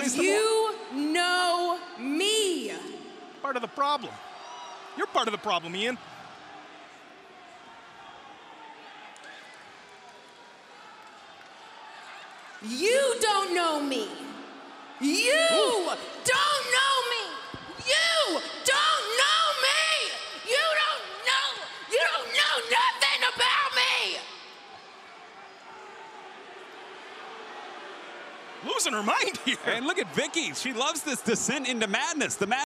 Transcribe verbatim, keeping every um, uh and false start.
plays the You know me. part of the problem. You're part of the problem, Ian. You don't know me. You Ooh. don't know me. You don't know me. You don't know. You don't know nothing about me. Losing her mind here. And look at Vicky. She loves this descent into madness. The